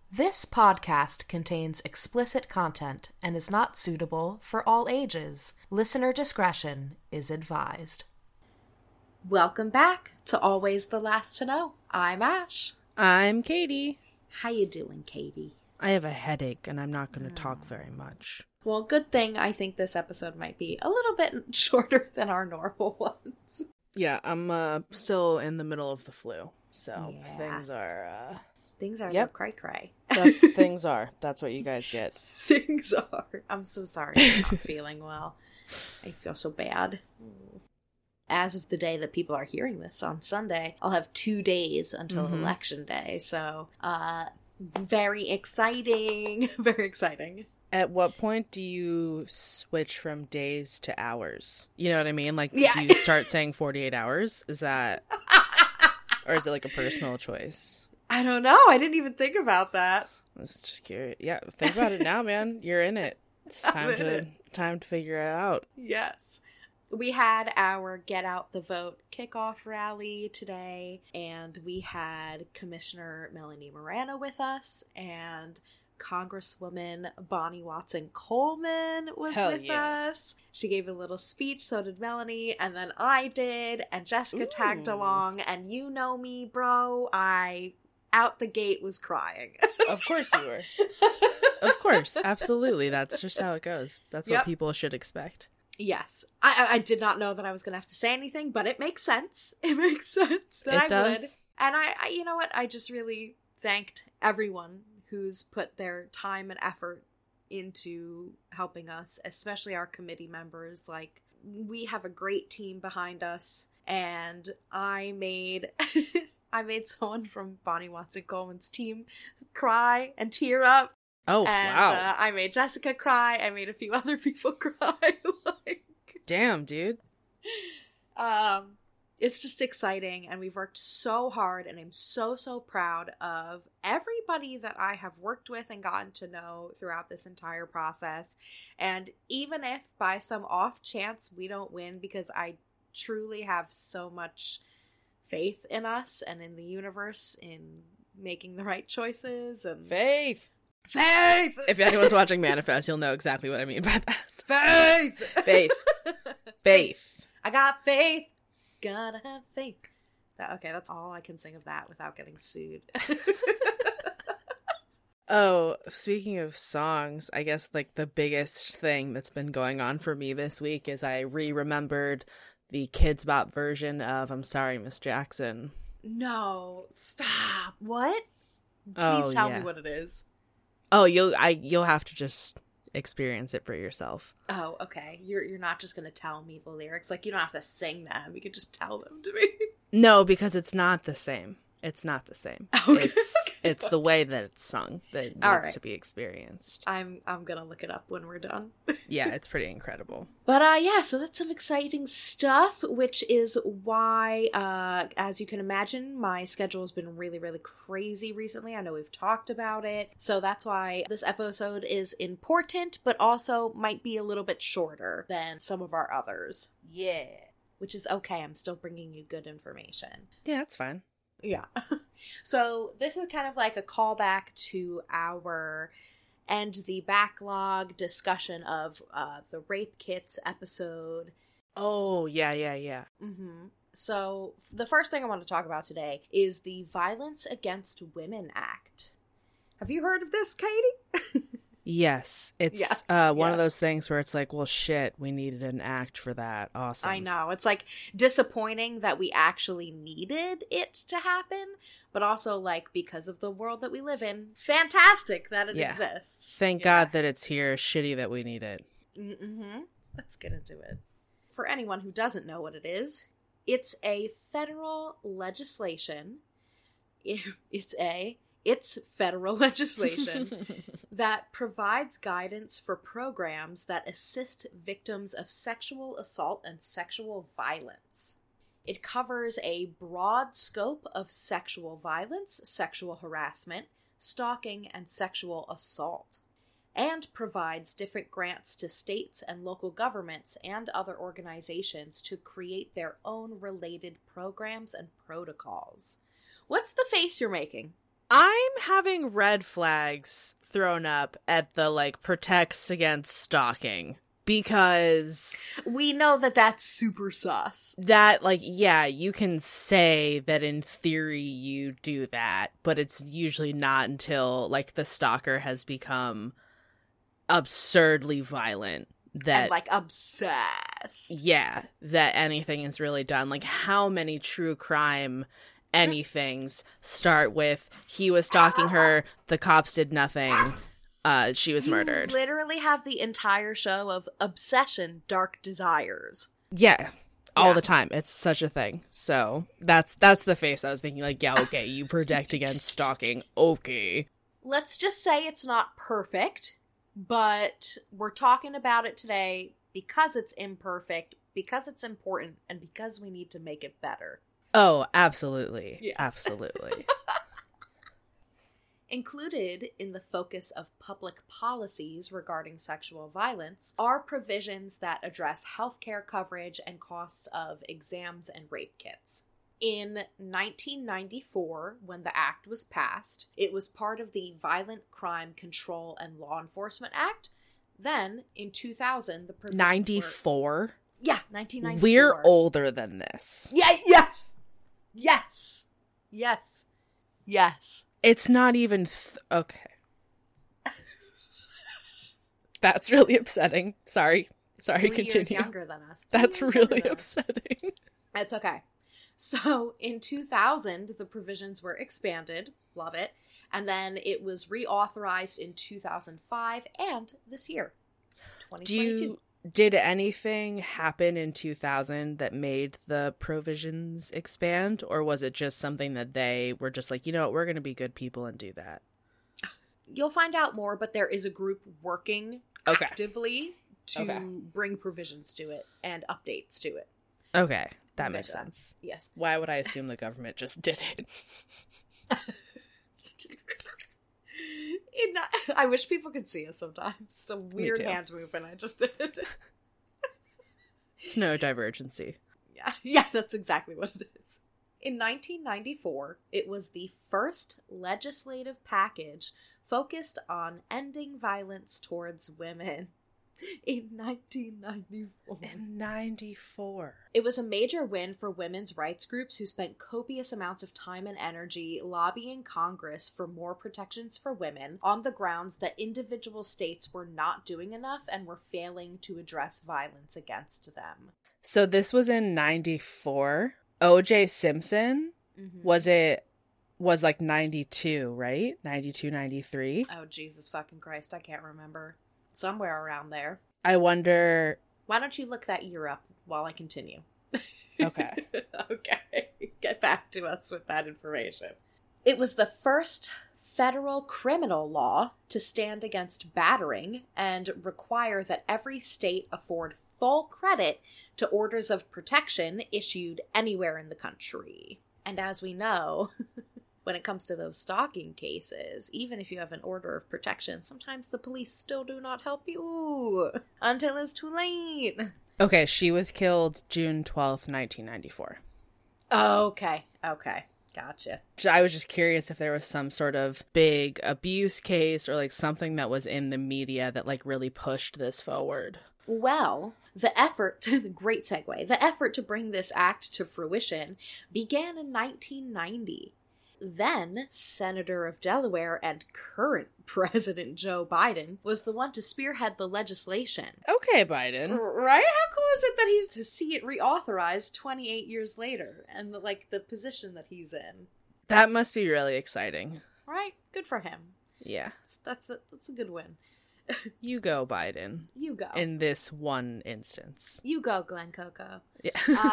This podcast contains explicit content and is not suitable for all ages. Listener discretion is advised. Welcome back to Always the Last to Know. I'm Ash. I'm Katie. How you doing, Katie? I have a headache and I'm not going to talk very much. Well, good thing I think this episode might be a little bit shorter than our normal ones. Yeah, I'm still in the middle of the flu, so things are cray-cray. That's what you guys get. Things are. I'm so sorry I'm not feeling well. I feel so bad. As of the day that people are hearing this on Sunday, I'll have 2 days until Election Day. So, very exciting. Very exciting. At what point do you switch from days to hours? You know what I mean? Like, do you start saying 48 hours? Is that... or is it like a personal choice? I don't know. I didn't even think about that. I was just curious. Yeah, think about it now, man. You're in it. It's time to figure it out. Yes. We had our Get Out the Vote kickoff rally today, and we had Commissioner Melanie Morano with us, and Congresswoman Bonnie Watson Coleman was with us. She gave a little speech, so did Melanie, and then I did, and Jessica tagged along, and you know me, bro, I out the gate was crying. Of course you were. Of course, absolutely. That's just how it goes. That's what people should expect. Yes. I did not know that I was going to have to say anything, but it makes sense. It makes sense that I would. And I you know what? I just really thanked everyone who's put their time and effort into helping us, especially our committee members. Like, we have a great team behind us, and I made someone from Bonnie Watson Coleman's team cry and tear up. Oh, and, wow. I made Jessica cry. I made a few other people cry. Damn, dude. It's just exciting, and we've worked so hard, and I'm so proud of everybody that I have worked with and gotten to know throughout this entire process. And even if by some off chance we don't win, because I truly have so much faith in us and in the universe in making the right choices. And Faith! If anyone's watching Manifest, you'll know exactly what I mean by that. Faith! I got faith. Gotta have faith. Okay, that's all I can sing of that without getting sued. Oh, speaking of songs, I guess like the biggest thing that's been going on for me this week is I remembered the Kidz Bop version of I'm Sorry, Miss Jackson. No, stop. What? Please tell me what it is. Oh, you'll have to just experience it for yourself. Oh, okay. You're not just gonna tell me the lyrics. Like, you don't have to sing them. You could just tell them to me. No, because it's not the same. It's not the same. Okay. It's the way that it's sung that needs to be experienced. I'm gonna look it up when we're done. Yeah, it's pretty incredible. But so that's some exciting stuff, which is why, as you can imagine, my schedule has been really, really crazy recently. I know we've talked about it. So that's why this episode is important, but also might be a little bit shorter than some of our others. Yeah. Which is okay. I'm still bringing you good information. Yeah, that's fine. Yeah. So this is kind of like a callback to our End the Backlog discussion of the Rape Kits episode. Oh, yeah. Mm-hmm. So the first thing I want to talk about today is the Violence Against Women Act. Have you heard of this, Katie? Yes. It's one of those things where it's like, well, shit, we needed an act for that. Awesome. I know. It's like disappointing that we actually needed it to happen, but also like because of the world that we live in, fantastic that it exists. Thank God that it's here. Shitty that we need it. Mm-hmm. Let's get into it. For anyone who doesn't know what it is, it's a federal legislation. It's federal legislation that provides guidance for programs that assist victims of sexual assault and sexual violence. It covers a broad scope of sexual violence, sexual harassment, stalking, and sexual assault, and provides different grants to states and local governments and other organizations to create their own related programs and protocols. What's the face you're making? I'm having red flags thrown up at the, like, protects against stalking. Because we know that that's super sus. That, like, yeah, you can say that in theory you do that, but it's usually not until, like, the stalker has become absurdly violent. That, and, like, obsessed. Yeah, that anything is really done. Like, how many true crime anythings start with, he was stalking her, the cops did nothing, she was murdered. You literally have the entire show of obsession, dark desires. Yeah, all the time. It's such a thing. So that's the face I was thinking, like, yeah, okay, you protect against stalking. Okay. Let's just say it's not perfect, but we're talking about it today because it's imperfect, because it's important, and because we need to make it better. Oh, absolutely. Yes. Absolutely. Included in the focus of public policies regarding sexual violence are provisions that address healthcare coverage and costs of exams and rape kits. In 1994, when the act was passed, it was part of the Violent Crime Control and Law Enforcement Act. Then, in 2000, the provisions 94? Yeah, 1994. We're older than this. Yeah, yes! Yes! Yes. Yes. It's not even... okay. That's really upsetting. Sorry, continue. 3 years younger than us. That's really upsetting. It's okay. So, in 2000, the provisions were expanded. Love it. And then it was reauthorized in 2005 and this year, 2022. Did anything happen in 2000 that made the provisions expand? Or was it just something that they were just like, you know what, we're going to be good people and do that? You'll find out more, but there is a group working actively to bring provisions to it and updates to it. Okay, that makes sense. Yes. Why would I assume the government just did it? I wish people could see us sometimes. The weird hand movement I just did. It's no divergency. Yeah, that's exactly what it is. In 1994, it was the first legislative package focused on ending violence towards women. In 1994. In 94. It was a major win for women's rights groups who spent copious amounts of time and energy lobbying Congress for more protections for women on the grounds that individual states were not doing enough and were failing to address violence against them. So this was in 94. O.J. Simpson, was like 92, right? 92, 93? Oh, Jesus fucking Christ, I can't remember. Somewhere around there. I wonder... Why don't you look that year up while I continue? Okay. Okay. Get back to us with that information. It was the first federal criminal law to stand against battering and require that every state afford full credit to orders of protection issued anywhere in the country. And as we know... when it comes to those stalking cases, even if you have an order of protection, sometimes the police still do not help you until it's too late. Okay, she was killed June 12th, 1994. Okay, gotcha. I was just curious if there was some sort of big abuse case or like something that was in the media that like really pushed this forward. Well, the effort to bring this act to fruition began in 1990. Then, Senator of Delaware and current President Joe Biden was the one to spearhead the legislation. Okay, Biden. Right? How cool is it that he's to see it reauthorized 28 years later and, the position that he's in? That must be really exciting. Right? Good for him. Yeah. That's a good win. You go, Biden. You go. In this one instance. You go, Glenn Coco. Yeah.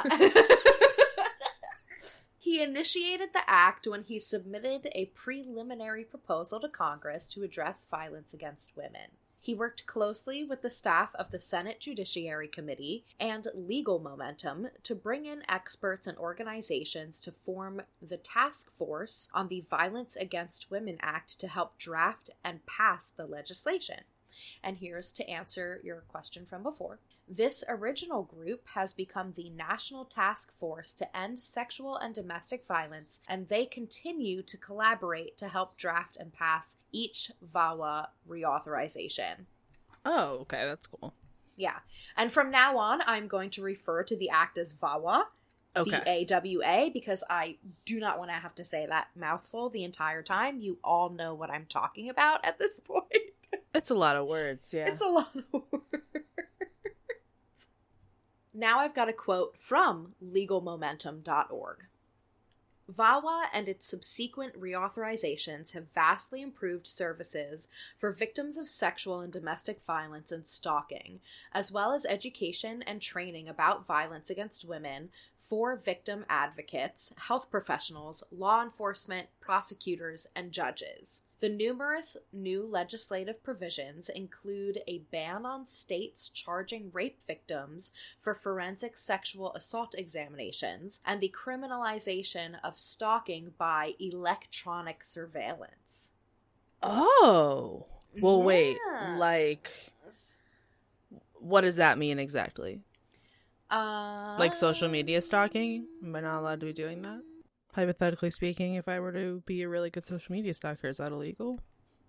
He initiated the act when he submitted a preliminary proposal to Congress to address violence against women. He worked closely with the staff of the Senate Judiciary Committee and Legal Momentum to bring in experts and organizations to form the Task Force on the Violence Against Women Act to help draft and pass the legislation. And here's to answer your question from before. This original group has become the National Task Force to End Sexual and Domestic Violence, and they continue to collaborate to help draft and pass each VAWA reauthorization. Oh, okay, that's cool. Yeah. And from now on, I'm going to refer to the act as VAWA, VAWA, because I do not want to have to say that mouthful the entire time. You all know what I'm talking about at this point. It's a lot of words, yeah. It's a lot of words. Now I've got a quote from legalmomentum.org. VAWA and its subsequent reauthorizations have vastly improved services for victims of sexual and domestic violence and stalking, as well as education and training about violence against women for victim advocates, health professionals, law enforcement, prosecutors, and judges. The numerous new legislative provisions include a ban on states charging rape victims for forensic sexual assault examinations and the criminalization of stalking by electronic surveillance. Oh. Well, Yeah. wait. Like, what does that mean exactly? Like social media stalking? Am I not allowed to be doing that? Hypothetically speaking, if I were to be a really good social media stalker, is that illegal?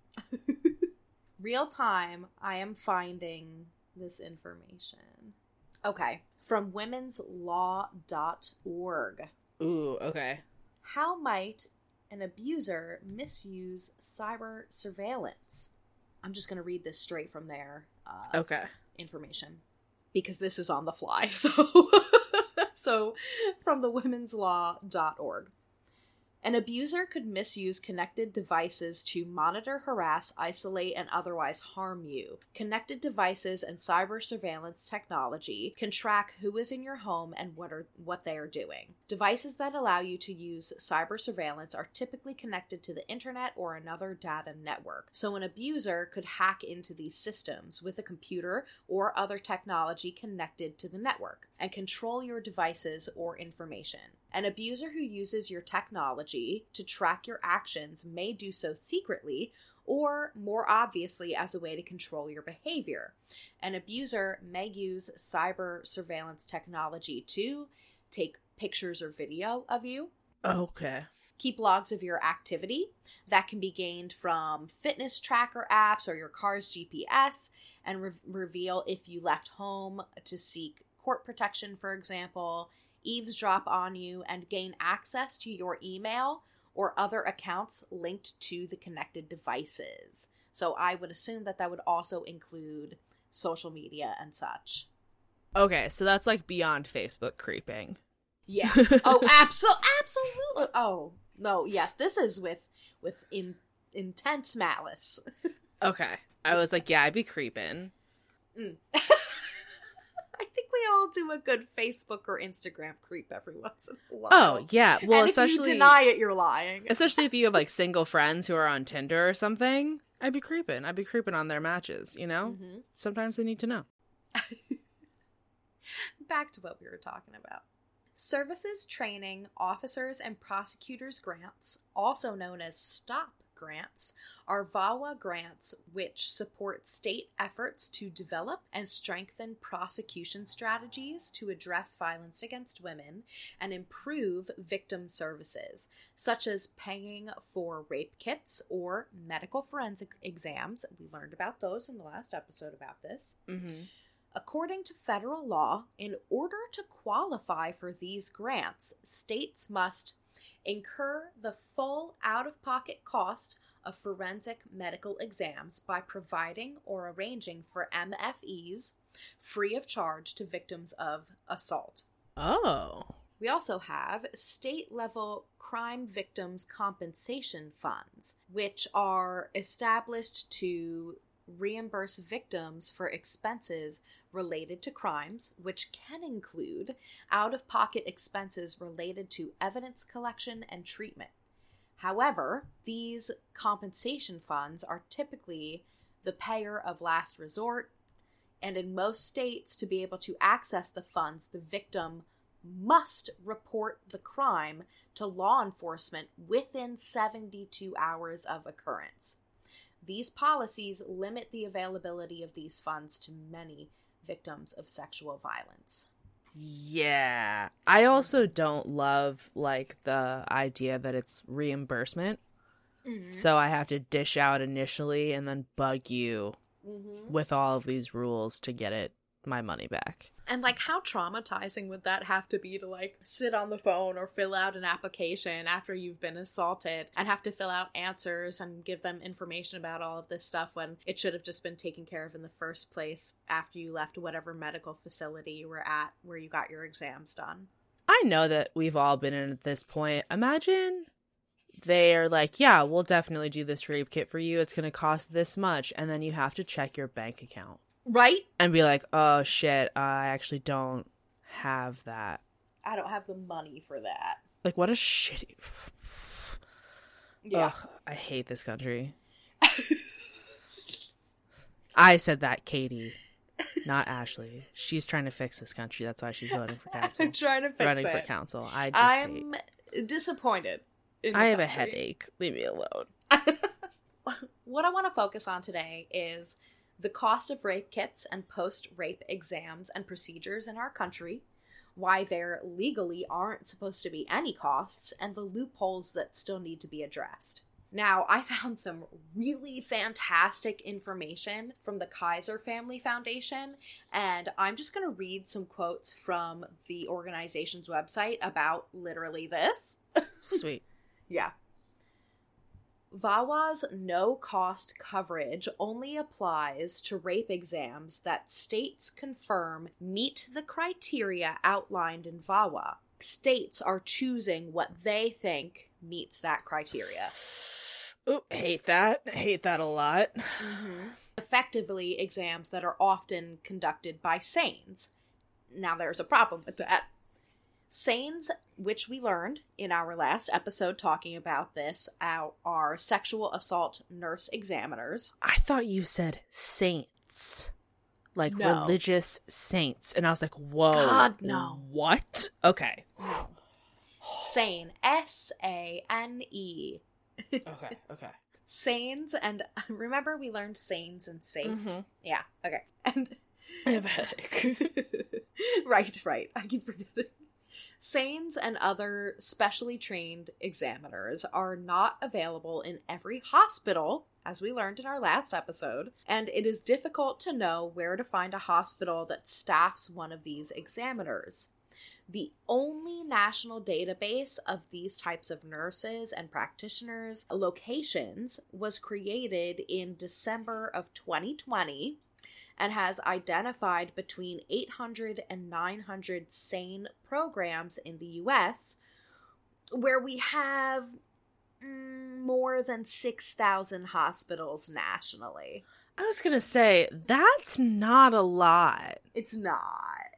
Real time, I am finding this information. Okay. From womenslaw.org. Ooh, okay. How might an abuser misuse cyber surveillance? I'm just going to read this straight from their Okay. information. Because this is on the fly, so so from the womenslaw.org. An abuser could misuse connected devices to monitor, harass, isolate, and otherwise harm you. Connected devices and cyber surveillance technology can track who is in your home and what they are doing. Devices that allow you to use cyber surveillance are typically connected to the internet or another data network. So an abuser could hack into these systems with a computer or other technology connected to the network and control your devices or information. An abuser who uses your technology to track your actions may do so secretly or more obviously as a way to control your behavior. An abuser may use cyber surveillance technology to take pictures or video of you. Okay. Keep logs of your activity that can be gained from fitness tracker apps or your car's GPS and reveal if you left home to seek court protection, for example, eavesdrop on you, and gain access to your email or other accounts linked to the connected devices. So I would assume that that would also include social media and such. Okay, so that's like beyond Facebook creeping. Yeah. Oh, absolutely. Oh, no, yes. This is with intense malice. Okay. I was like, yeah, I'd be creeping. I think we all do a good Facebook or Instagram creep every once in a while. Oh, yeah. Well, and especially if you deny it, you're lying. Especially if you have like single friends who are on Tinder or something. I'd be creeping. I'd be creeping on their matches, you know? Mm-hmm. Sometimes they need to know. Back to what we were talking about. Services Training Officers and Prosecutors Grants, also known as STOP grants, are VAWA grants which support state efforts to develop and strengthen prosecution strategies to address violence against women and improve victim services, such as paying for rape kits or medical forensic exams. We learned about those in the last episode about this. Mm-hmm. According to federal law, in order to qualify for these grants, states must incur the full out-of-pocket cost of forensic medical exams by providing or arranging for MFEs free of charge to victims of assault. Oh. We also have state-level crime victims compensation funds, which are established to reimburse victims for expenses related to crimes, which can include out-of-pocket expenses related to evidence collection and treatment. However, these compensation funds are typically the payer of last resort, and in most states, to be able to access the funds, the victim must report the crime to law enforcement within 72 hours of occurrence. These policies limit the availability of these funds to many victims of sexual violence. Yeah. I also don't love, like, the idea that it's reimbursement. Mm-hmm. So I have to dish out initially and then bug you with all of these rules to get my money back. And, like, how traumatizing would that have to be to, like, sit on the phone or fill out an application after you've been assaulted and have to fill out answers and give them information about all of this stuff when it should have just been taken care of in the first place after you left whatever medical facility you were at where you got your exams done. I know that we've all been in at this point. Imagine they're like, yeah, we'll definitely do this rape kit for you. It's going to cost this much. And then you have to check your bank account. Right? And be like, oh, shit, I actually don't have that. I don't have the money for that. Like, what a shitty... Yeah. Ugh, I hate this country. I said that, Katie, not Ashley. She's trying to fix this country. That's why she's voting for council. I'm trying to fix running it. for council. I'm disappointed. I have a headache. Leave me alone. What I want to focus on today is the cost of rape kits and post-rape exams and procedures in our country, why there legally aren't supposed to be any costs, and the loopholes that still need to be addressed. Now, I found some really fantastic information from the Kaiser Family Foundation, and I'm just going to read some quotes from the organization's website about literally this. Sweet. Yeah. VAWA's no-cost coverage only applies to rape exams that states confirm meet the criteria outlined in VAWA. States are choosing what they think meets that criteria. Oh, hate that. Hate that a lot. Mm-hmm. Effectively, exams that are often conducted by SANES. Now, there's a problem with that. SANES, which we learned in our last episode talking about this, are sexual assault nurse examiners. I thought you said saints. Like no. Religious saints. And I was like, whoa. God, no. What? Okay. SANE. S-A-N-E. Okay. SANES, and remember we learned SANES and SAFEs? Mm-hmm. Yeah, okay. And I have a headache. Right. I keep forgetting. SANES and other specially trained examiners are not available in every hospital, as we learned in our last episode, and it is difficult to know where to find a hospital that staffs one of these examiners. The only national database of these types of nurses and practitioners' locations was created in December of 2020 and has identified between 800 and 900 SANE programs in the U.S., where we have more than 6,000 hospitals nationally. I was going to say, that's not a lot. It's not.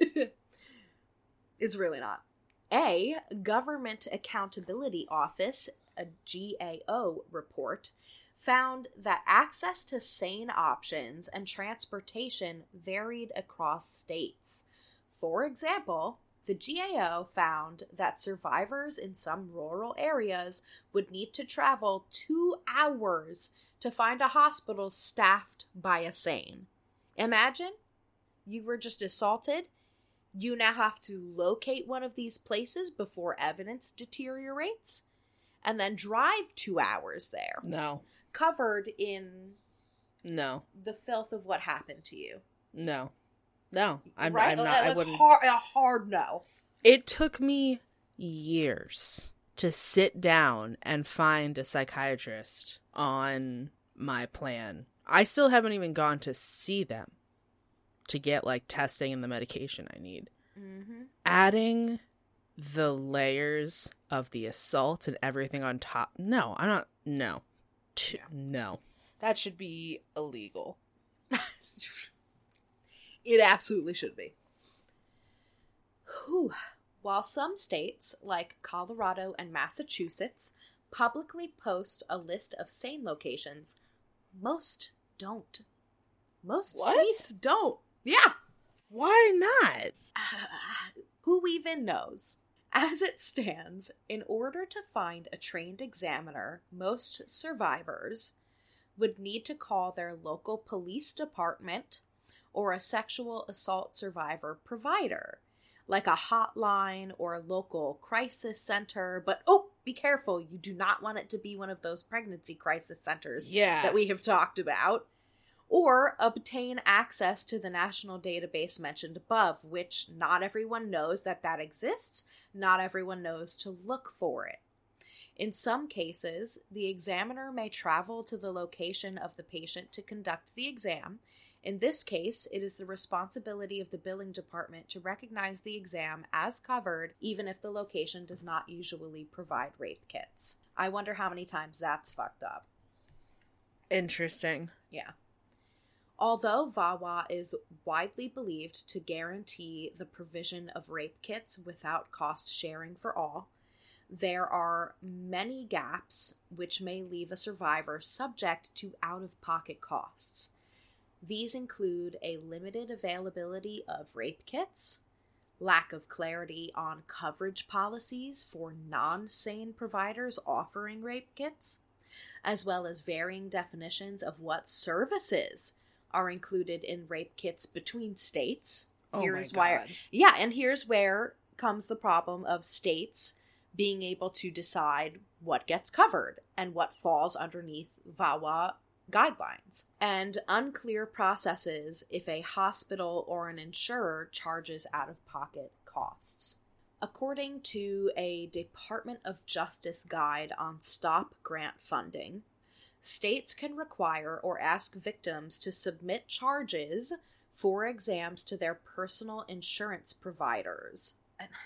It's really not. A Government Accountability Office, a GAO report, found that access to SANE options and transportation varied across states. For example, the GAO found that survivors in some rural areas would need to travel 2 hours to find a hospital staffed by a SANE. Imagine you were just assaulted. You now have to locate one of these places before evidence deteriorates and then drive 2 hours there. No. Covered in the filth of what happened to you. No, I'm not. I wouldn't. A hard no. It took me years to sit down and find a psychiatrist on my plan. I still haven't even gone to see them to get like testing and the medication I need. Mm-hmm. Adding the layers of the assault and everything on top. No, I'm not. No. No. That should be illegal. It absolutely should be. Whew. While some states, like Colorado and Massachusetts, publicly post a list of SANE locations, most don't. Most states don't. Yeah. Why not? Who even knows? As it stands, in order to find a trained examiner, most survivors would need to call their local police department or a sexual assault survivor provider, like a hotline or a local crisis center. But, oh, be careful. You do not want it to be one of those pregnancy crisis centers that we have talked about. Or obtain access to the national database mentioned above, which not everyone knows that exists. Not everyone knows to look for it. In some cases, the examiner may travel to the location of the patient to conduct the exam. In this case, it is the responsibility of the billing department to recognize the exam as covered, even if the location does not usually provide rape kits. I wonder how many times that's fucked up. Interesting. Yeah. Although VAWA is widely believed to guarantee the provision of rape kits without cost sharing for all, there are many gaps which may leave a survivor subject to out-of-pocket costs. These include a limited availability of rape kits, lack of clarity on coverage policies for non-sane providers offering rape kits, as well as varying definitions of what services are included in rape kits between states. Here's where comes the problem of states being able to decide what gets covered and what falls underneath VAWA guidelines, and unclear processes if a hospital or an insurer charges out-of-pocket costs. According to a Department of Justice guide on STOP grant funding, states can require or ask victims to submit charges for exams to their personal insurance providers.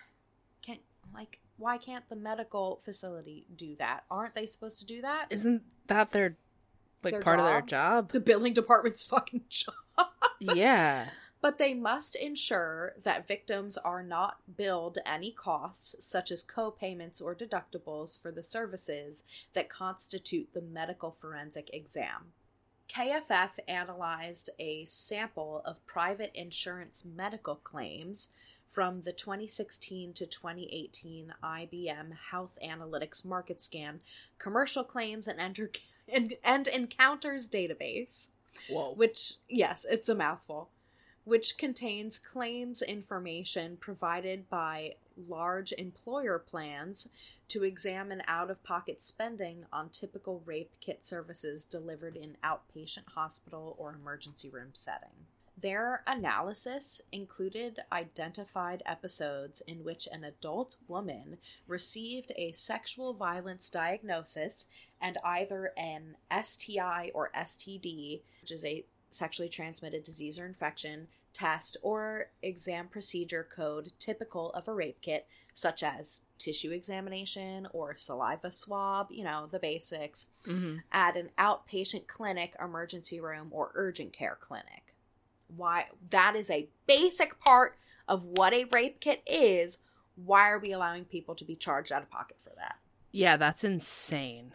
Why can't the medical facility do that? Aren't they supposed to do that? Isn't that their part of their job? The billing department's fucking job. Yeah. But they must ensure that victims are not billed any costs, such as co-payments or deductibles, for the services that constitute the medical forensic exam. KFF analyzed a sample of private insurance medical claims from the 2016 to 2018 IBM Health Analytics Market Scan Commercial Claims and Encounters database. Whoa. Which, yes, it's a mouthful. Which contains claims information provided by large employer plans to examine out-of-pocket spending on typical rape kit services delivered in outpatient hospital or emergency room setting. Their analysis included identified episodes in which an adult woman received a sexual violence diagnosis and either an STI or STD, which is a sexually transmitted disease or infection, test or exam procedure code typical of a rape kit, such as tissue examination or saliva swab, the basics, at an outpatient clinic, emergency room, or urgent care clinic. Why? That is a basic part of what a rape kit is. Why are we allowing people to be charged out of pocket for that? Yeah, that's insane.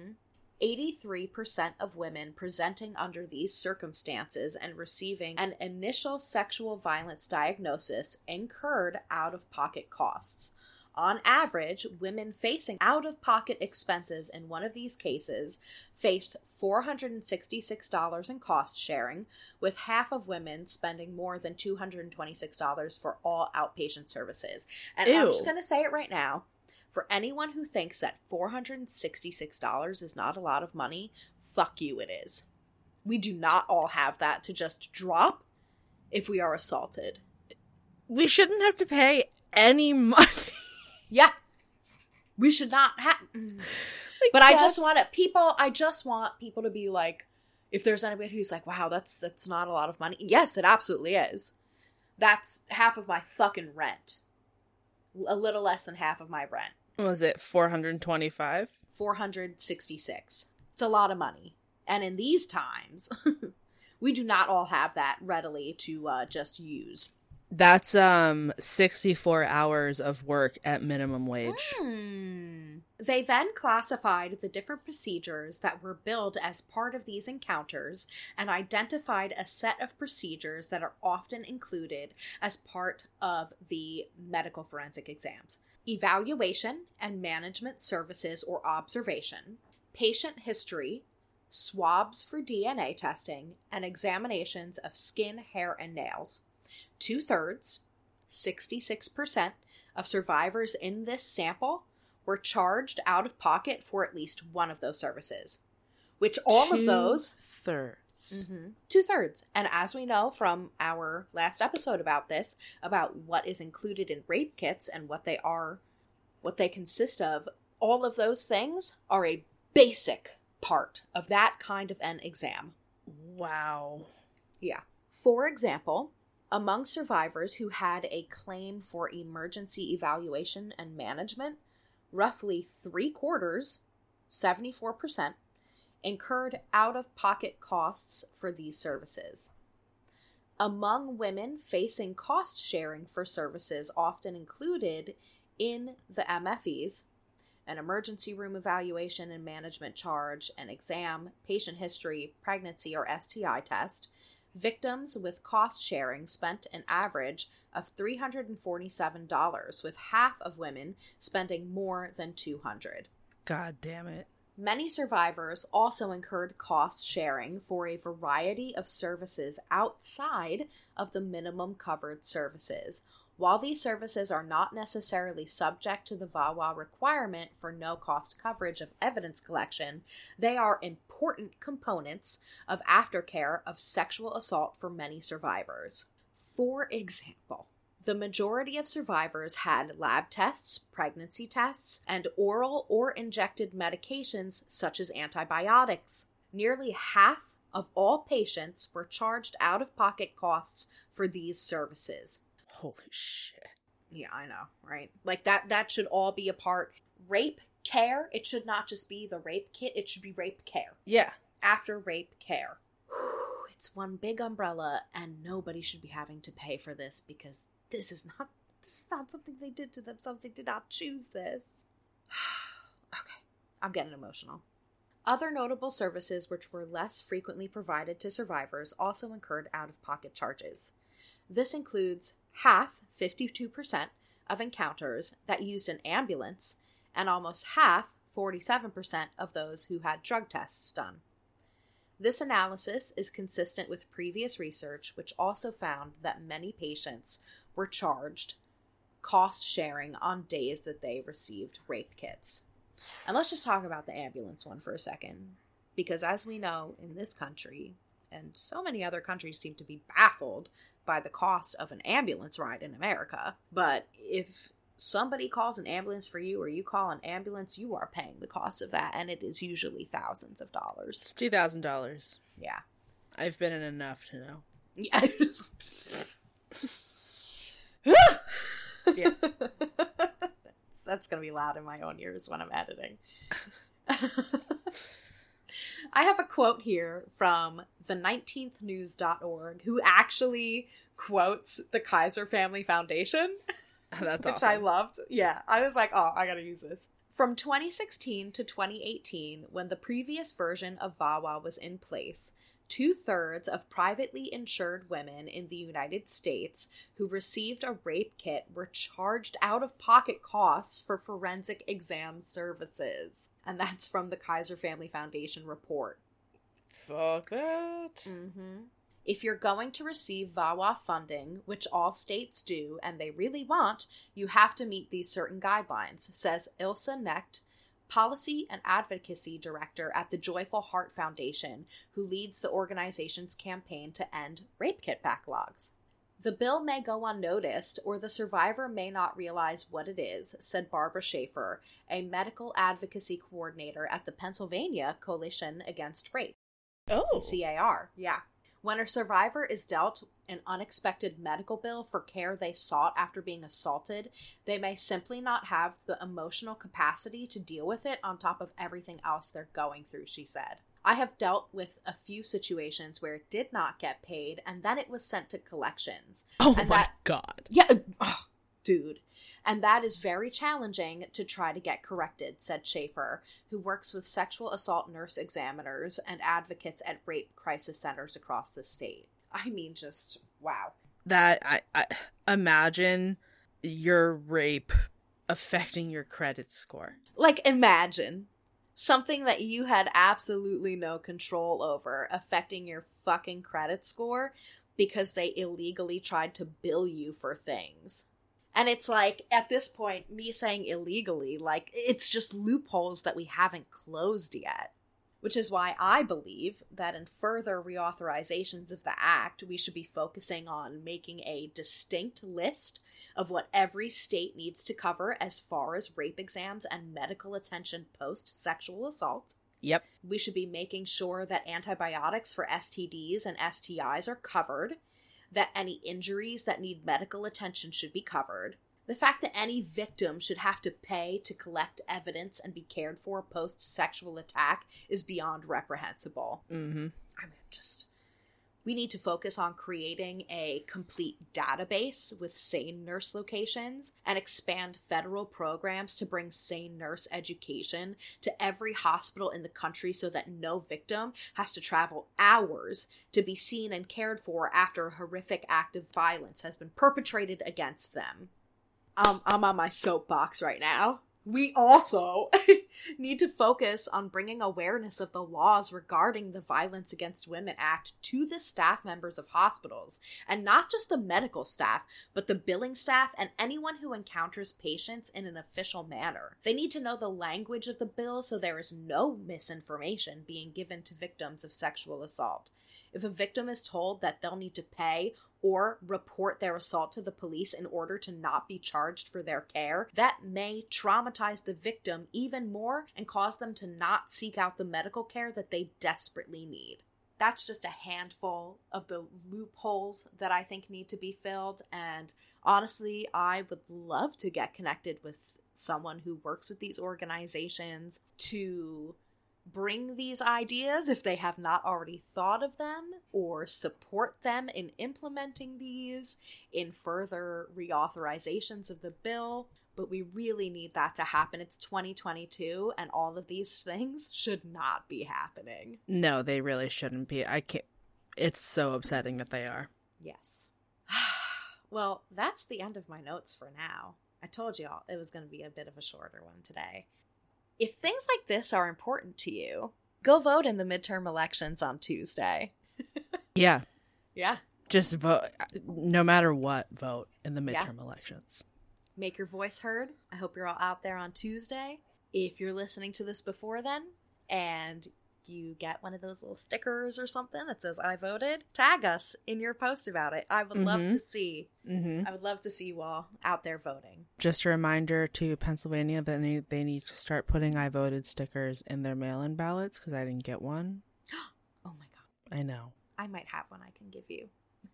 83% of women presenting under these circumstances and receiving an initial sexual violence diagnosis incurred out-of-pocket costs. On average, women facing out-of-pocket expenses in one of these cases faced $466 in cost sharing, with half of women spending more than $226 for all outpatient services. And I'm just going to say it right now. For anyone who thinks that $466 is not a lot of money, fuck you, it is. We do not all have that to just drop if we are assaulted. We shouldn't have to pay any money. Yeah. We should not have. But I just want people to be like, if there's anybody who's like, wow, that's not a lot of money. Yes, it absolutely is. That's half of my fucking rent. A little less than half of my rent. Was it 425? 466. It's a lot of money. And in these times, we do not all have that readily to just use. That's 64 hours of work at minimum wage. They then classified the different procedures that were billed as part of these encounters and identified a set of procedures that are often included as part of the medical forensic exams: evaluation and management services or observation, patient history, swabs for DNA testing, and examinations of skin, hair, and nails. 2/3, 66%, of survivors in this sample were charged out of pocket for at least one of those services. Which all of those... 2/3. 2/3. And as we know from our last episode about this, about what is included in rape kits and what they are, what they consist of, all of those things are a basic part of that kind of an exam. Wow. Yeah. For example, among survivors who had a claim for emergency evaluation and management, roughly 3/4, 74%, incurred out-of-pocket costs for these services. Among women facing cost sharing for services often included in the MFEs, an emergency room evaluation and management charge, an exam, patient history, pregnancy or STI test, victims with cost sharing spent an average of $347, with half of women spending more than $200. God damn it. Many survivors also incurred cost sharing for a variety of services outside of the minimum covered services. While these services are not necessarily subject to the VAWA requirement for no-cost coverage of evidence collection, they are important components of aftercare of sexual assault for many survivors. For example, the majority of survivors had lab tests, pregnancy tests, and oral or injected medications such as antibiotics. Nearly half of all patients were charged out-of-pocket costs for these services. Holy shit. Yeah, I know, right? Like that should all be a part. Rape care, it should not just be the rape kit, it should be rape care. Yeah. After rape care. It's one big umbrella, and nobody should be having to pay for this because this is not something they did to themselves. They did not choose this. Okay, I'm getting emotional. Other notable services which were less frequently provided to survivors also incurred out-of-pocket charges. This includes half, 52%, of encounters that used an ambulance, and almost half, 47%, of those who had drug tests done. This analysis is consistent with previous research, which also found that many patients were charged cost sharing on days that they received rape kits. And let's just talk about the ambulance one for a second, because as we know in this country, and so many other countries seem to be baffled by the cost of an ambulance ride in America, but if somebody calls an ambulance for you or you call an ambulance, you are paying the cost of that, and it is usually thousands of dollars. It's $2,000. Yeah. I've been in enough to know. Yeah. Yeah. That's going to be loud in my own ears when I'm editing. I have a quote here from the 19thnews.org, who actually quotes the Kaiser Family Foundation. That's which awesome. I loved. Yeah, I was like, oh, I gotta use this. From 2016 to 2018, when the previous version of VAWA was in place, 2/3 of privately insured women in the United States who received a rape kit were charged out-of-pocket costs for forensic exam services. And that's from the Kaiser Family Foundation report. Fuck that. Mm-hmm. If you're going to receive VAWA funding, which all states do, and they really want, you have to meet these certain guidelines, says Ilse Knecht, Policy and Advocacy Director at the Joyful Heart Foundation, who leads the organization's campaign to end rape kit backlogs. The bill may go unnoticed, or the survivor may not realize what it is, said Barbara Schaefer, a medical advocacy coordinator at the Pennsylvania Coalition Against Rape. Oh. PCAR, yeah. When a survivor is dealt an unexpected medical bill for care they sought after being assaulted, they may simply not have the emotional capacity to deal with it on top of everything else they're going through, she said. I have dealt with a few situations where it did not get paid, and then it was sent to collections. Oh and my God. Yeah, dude. And that is very challenging to try to get corrected, said Schaefer, who works with sexual assault nurse examiners and advocates at rape crisis centers across the state. I mean, just, wow. That, I imagine your rape affecting your credit score. Like, imagine. something that you had absolutely no control over affecting your fucking credit score because they illegally tried to bill you for things. And it's like, at this point, me saying illegally, like, it's just loopholes that we haven't closed yet. Which is why I believe that in further reauthorizations of the Act, we should be focusing on making a distinct list of what every state needs to cover as far as rape exams and medical attention post-sexual assault. Yep. We should be making sure that antibiotics for STDs and STIs are covered, that any injuries that need medical attention should be covered. The fact that any victim should have to pay to collect evidence and be cared for post-sexual attack is beyond reprehensible. Mm-hmm. We need to focus on creating a complete database with SANE nurse locations and expand federal programs to bring SANE nurse education to every hospital in the country so that no victim has to travel hours to be seen and cared for after a horrific act of violence has been perpetrated against them. I'm on my soapbox right now. We also need to focus on bringing awareness of the laws regarding the Violence Against Women Act to the staff members of hospitals, and not just the medical staff, but the billing staff and anyone who encounters patients in an official manner. They need to know the language of the bill so there is no misinformation being given to victims of sexual assault. If a victim is told that they'll need to pay or report their assault to the police in order to not be charged for their care, that may traumatize the victim even more and cause them to not seek out the medical care that they desperately need. That's just a handful of the loopholes that I think need to be filled, and honestly, I would love to get connected with someone who works with these organizations to bring these ideas, if they have not already thought of them, or support them in implementing these in further reauthorizations of the bill. But we really need that to happen. It's 2022, and all of these things should not be happening. No, they really shouldn't be. I can't. It's so upsetting that they are. Yes. Well, that's the end of my notes for now. I told y'all it was going to be a bit of a shorter one today. If things like this are important to you, go vote in the midterm elections on Tuesday. Yeah. Yeah. Just vote. No matter what, vote in the midterm elections. Make your voice heard. I hope you're all out there on Tuesday. If you're listening to this before then, and you get one of those little stickers or something that says I voted, tag us in your post about it. I would love to see. I would love to see you all out there voting. Just a reminder to Pennsylvania that they need to start putting I voted stickers in their mail-in ballots, because I didn't get one. Oh my god. I know. I might have one I can give you.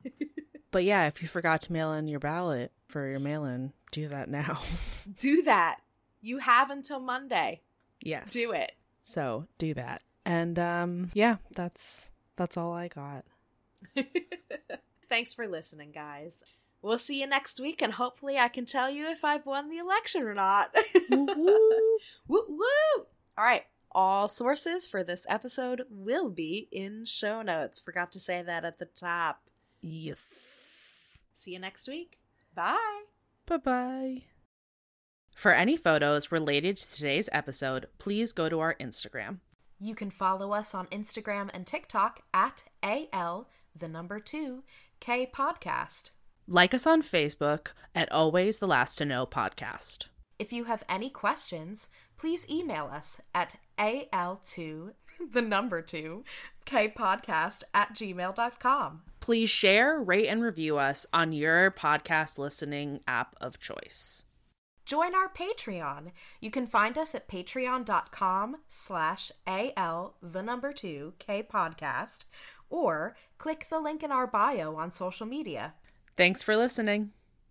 But yeah, if you forgot to mail in your ballot for your mail-in, do that now. Do that. You have until Monday. Yes. Do it. So do that. And yeah, that's all I got. Thanks for listening, guys. We'll see you next week, and hopefully I can tell you if I've won the election or not. Woo woo! All right. All sources for this episode will be in show notes. Forgot to say that at the top. Yes. See you next week. Bye. Bye-bye. For any photos related to today's episode, please go to our Instagram. You can follow us on Instagram and TikTok at AL2K podcast. Like us on Facebook at Always the Last to Know Podcast. If you have any questions, please email us at AL2K podcast@gmail.com. Please share, rate, and review us on your podcast listening app of choice. Join our Patreon. You can find us at patreon.com/AL2K podcast, or click the link in our bio on social media. Thanks for listening.